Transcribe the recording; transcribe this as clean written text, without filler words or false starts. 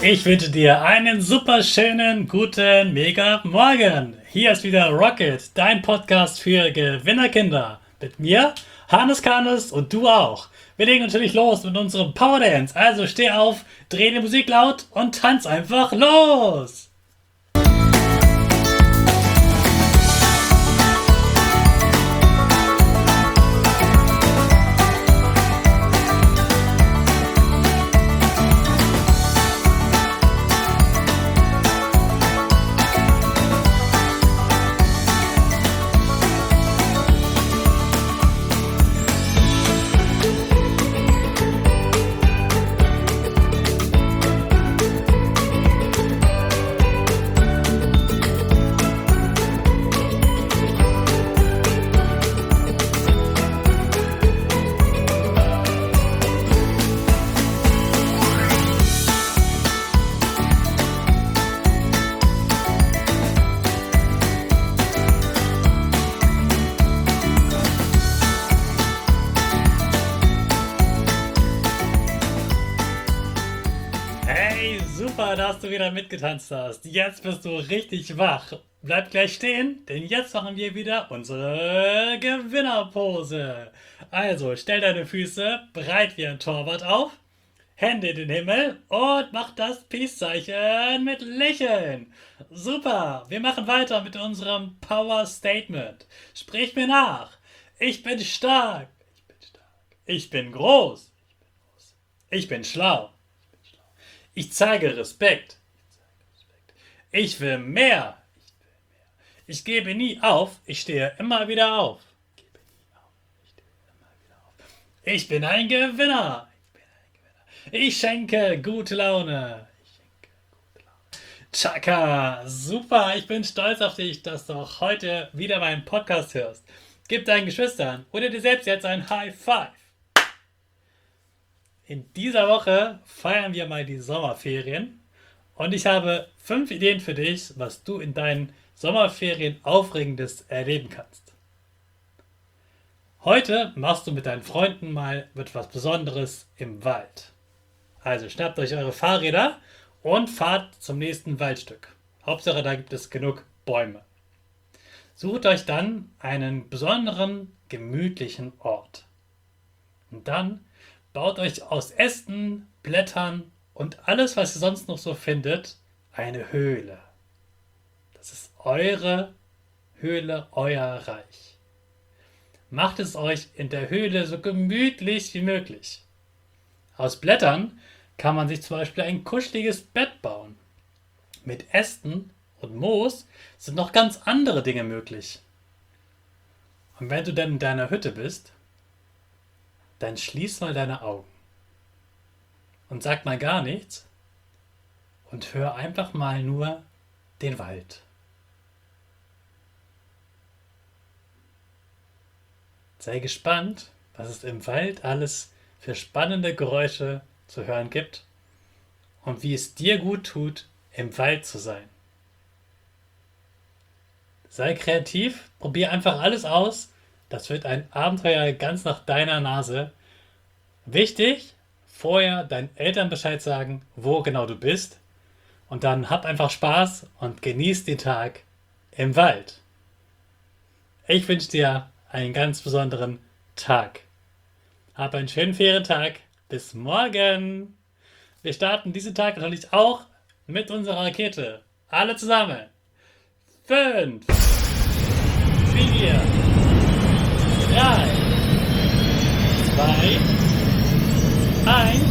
Ich wünsche dir einen super schönen, guten, mega Morgen. Hier ist wieder Rocket, dein Podcast für Gewinnerkinder. Mit mir, Hannes Karnes und du auch. Wir legen natürlich los mit unserem Power Dance. Also steh auf, dreh die Musik laut und tanz einfach los. Hey, super, dass du wieder mitgetanzt hast. Jetzt bist du richtig wach. Bleib gleich stehen, denn jetzt machen wir wieder unsere Gewinnerpose. Also, stell deine Füße breit wie ein Torwart auf, Hände in den Himmel und mach das Peace-Zeichen mit Lächeln. Super, wir machen weiter mit unserem Power Statement. Sprich mir nach. Ich bin stark. Ich bin stark. Ich bin groß. Ich bin groß. Ich bin schlau. Ich zeige Respekt. Ich will mehr. Ich gebe nie auf. Ich stehe immer wieder auf. Ich bin ein Gewinner. Ich schenke gute Laune. Chaka, super. Ich bin stolz auf dich, dass du auch heute wieder meinen Podcast hörst. Gib deinen Geschwistern oder dir selbst jetzt ein High Five. In dieser Woche feiern wir mal die Sommerferien und ich habe 5 Ideen für dich, was du in deinen Sommerferien Aufregendes erleben kannst. Heute machst du mit deinen Freunden mal etwas Besonderes im Wald. Also schnappt euch eure Fahrräder und fahrt zum nächsten Waldstück. Hauptsache, da gibt es genug Bäume. Sucht euch dann einen besonderen, gemütlichen Ort. Und dann baut euch aus Ästen, Blättern und alles, was ihr sonst noch so findet, eine Höhle. Das ist eure Höhle, euer Reich. Macht es euch in der Höhle so gemütlich wie möglich. Aus Blättern kann man sich zum Beispiel ein kuscheliges Bett bauen. Mit Ästen und Moos sind noch ganz andere Dinge möglich. Und wenn du dann in deiner Hütte bist, dann schließ mal deine Augen und sag mal gar nichts und hör einfach mal nur den Wald. Sei gespannt, was es im Wald alles für spannende Geräusche zu hören gibt und wie es dir gut tut, im Wald zu sein. Sei kreativ, probier einfach alles aus. Das wird ein Abenteuer ganz nach deiner Nase. Wichtig, vorher deinen Eltern Bescheid sagen, wo genau du bist. Und dann hab einfach Spaß und genieß den Tag im Wald. Ich wünsche dir einen ganz besonderen Tag. Hab einen schönen Ferientag. Bis morgen. Wir starten diesen Tag natürlich auch mit unserer Rakete. Alle zusammen. 5, 4, 3, 2, 1.